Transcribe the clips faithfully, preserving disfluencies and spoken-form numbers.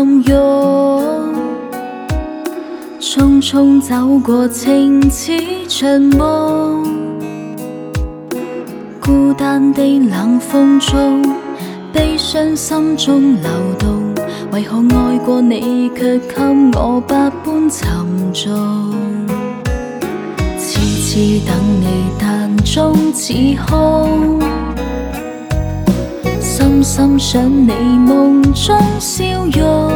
相拥，匆匆走過情似場夢，孤單地冷風中，悲傷心中流動，為何愛過你卻給我百般沉重？次次等你但終似空，深深想你夢中笑容，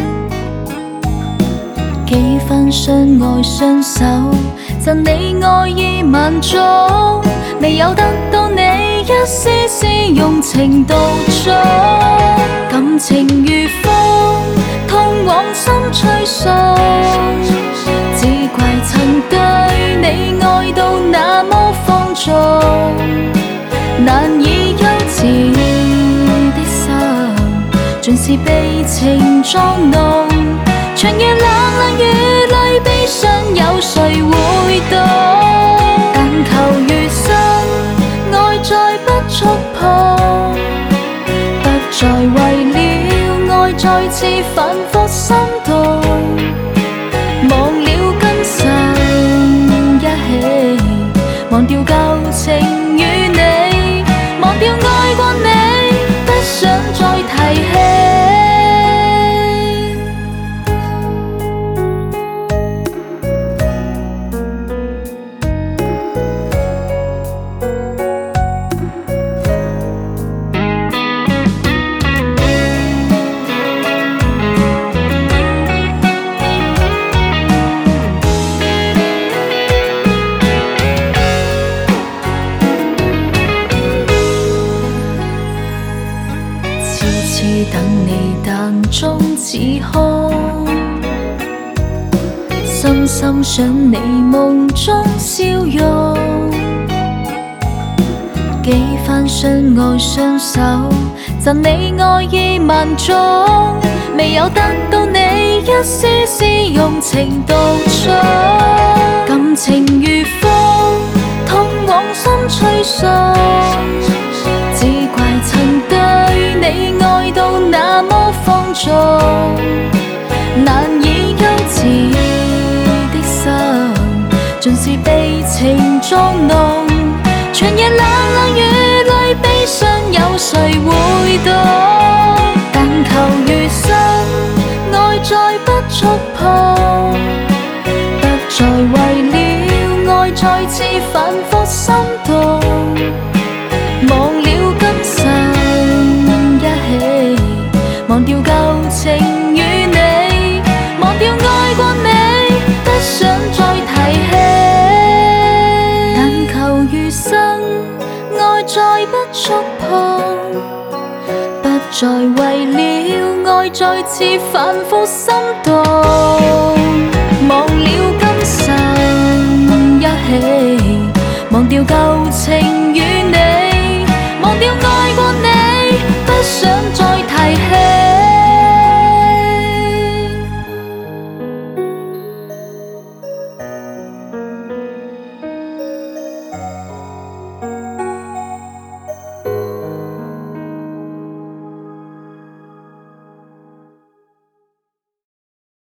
幾番相愛相守，贈你愛意萬種，未有得到你一絲絲用情獨鍾，感情如風，痛往心吹送，只怪曾對你愛到那麼放縱，難以休止的心，盡是被情裝濃，長夜冷冷雨裏悲傷有誰會懂？但求餘生愛再不觸碰，不再為了愛再次反覆心動，忘了今生一起，忘掉舊情與你，忘掉愛過你，不想再提起。等你但終似空，深深想你夢中笑容，幾番相愛相守，贈你愛意萬種，未有得到你一絲絲用情獨鍾，感情如風，痛往心吹送，只怪曾對你愛到那麼放縱，難以休止的心，盡是被情裝濃，長夜冷冷雨裏悲傷有誰會懂？但求餘生愛再不觸碰，不再為了愛再次反覆心動，忘了今生一起，忘掉舊情與你，忘掉愛過你，不想再提起。但求餘生愛再不觸碰，不再為了愛再次反覆心動，忘了今生一起，忘掉舊情與你，忘掉愛過你，不想